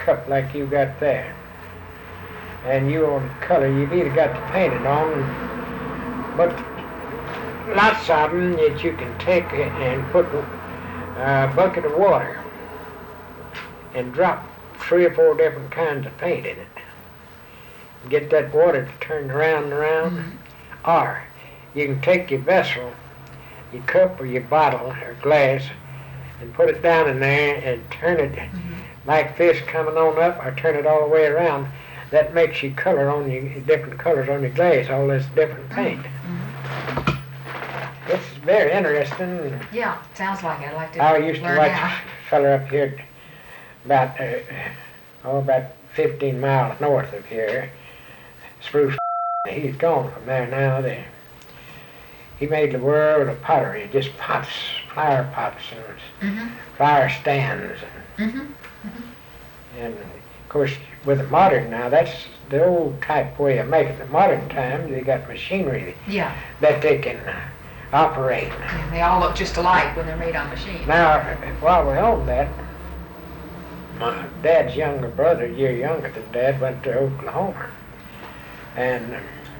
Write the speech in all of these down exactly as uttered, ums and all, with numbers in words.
cup like you got there, and you want to color, you've either got to paint it on, but lots of them that you can take and put a bucket of water and drop three or four different kinds of paint in it. Get that water to turn around and around. Mm-hmm. Or you can take your vessel, your cup or your bottle or glass, and put it down in there and turn it mm-hmm. like this coming on up, or turn it all the way around. That makes you color on your different colors on your glass, all this different paint. Mm-hmm. It's very interesting. Yeah, sounds like it. I'd like to I used to learn watch how. a fella up here about, uh, oh, about fifteen miles north of here, Spruce. He's gone from there now. They, he made the world of pottery, just pots, flower pots and mm-hmm. flower stands. And, mm-hmm. Mm-hmm. and of course, with the modern now, that's the old type way of making. The modern times, they got machinery yeah. that they can uh, operate. Yeah, they all look just alike when they're made on machine. Now, while we're on that, my dad's younger brother, a year younger than Dad, went to Oklahoma. And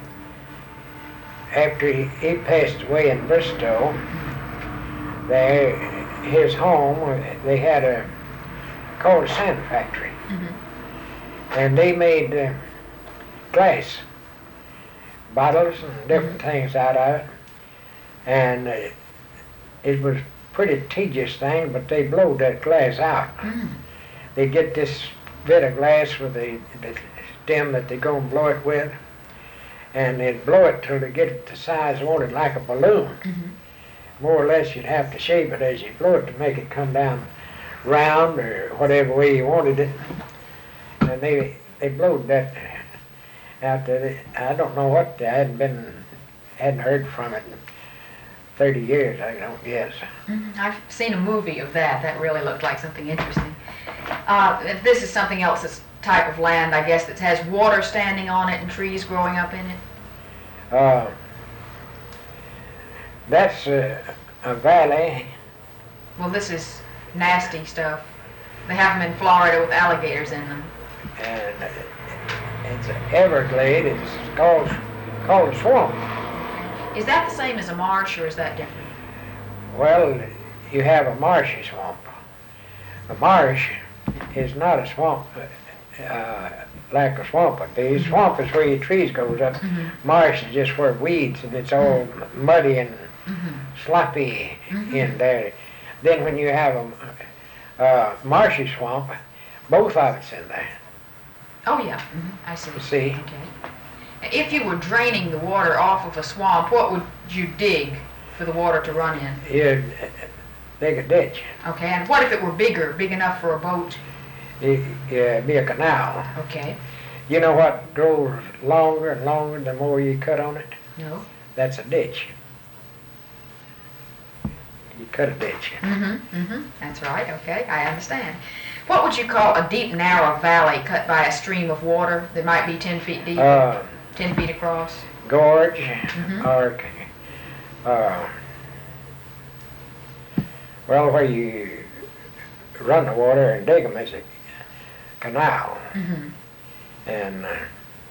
after he, he passed away in Bristol, they, his home, they had a coal sand factory. Mm-hmm. And they made uh, glass bottles and different mm-hmm. things out of it. And uh, it was a pretty tedious thing, but they blowed that glass out. Mm-hmm. They get this bit of glass with the, the stem that they're going to blow it with, and they'd blow it till they get it the size wanted, like a balloon. Mm-hmm. More or less, you'd have to shape it as you blow it to make it come down round or whatever way you wanted it. And they they blowed that out there. I don't know what, I hadn't been, hadn't heard from it in thirty years, I don't guess. Mm-hmm. I've seen a movie of that. That really looked like something interesting. Uh, this is something else that's type of land, I guess, that has water standing on it and trees growing up in it. Uh, that's a, a valley. Well, this is nasty stuff. They have them in Florida with alligators in them. And it's an everglade. It's called, called a swamp. Is that the same as a marsh, or is that different? Well, you have a marshy swamp. A marsh is not a swamp uh, like a swamp would be. Mm-hmm. Swamp is where your trees goes up. Mm-hmm. Marsh is just where weeds, and it's all mm-hmm. muddy and mm-hmm. sloppy mm-hmm. in there. Then when you have a uh, marshy swamp, both of it's in there. Oh yeah, mm-hmm. I see. See? Okay. If you were draining the water off of a swamp, what would you dig for the water to run in? You'd dig a ditch. Okay, and what if it were bigger, big enough for a boat? It, yeah, it'd be a canal. Okay. You know what grows longer and longer the more you cut on it? No. That's a ditch. You cut a ditch. Mm-hmm, mm-hmm. That's right, okay, I understand. What would you call a deep, narrow valley cut by a stream of water that might be ten feet deep, uh, ten feet across? Gorge, mm-hmm. or, uh, well, where you run the water and dig them is a canal. Mm-hmm. And uh,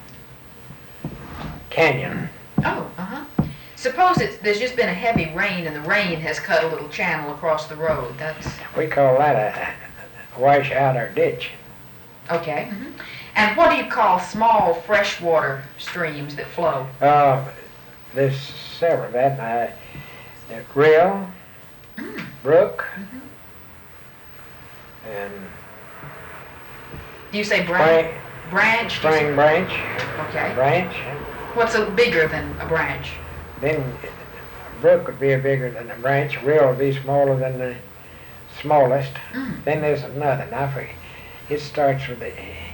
canyon. Oh, uh-huh. Suppose it's, there's just been a heavy rain and the rain has cut a little channel across the road. That's... We call that a wash out our ditch. Okay. Mm-hmm. And what do you call small freshwater streams that flow? Uh, there's several of that. Uh, rill, mm. brook, mm-hmm. and... Do you say branch? Branch? Spring branch. Okay. Branch. What's a bigger than a branch? Then a brook would be bigger than a branch. Rill would be smaller than the smallest. Mm. Then there's another. Now, for, it starts with the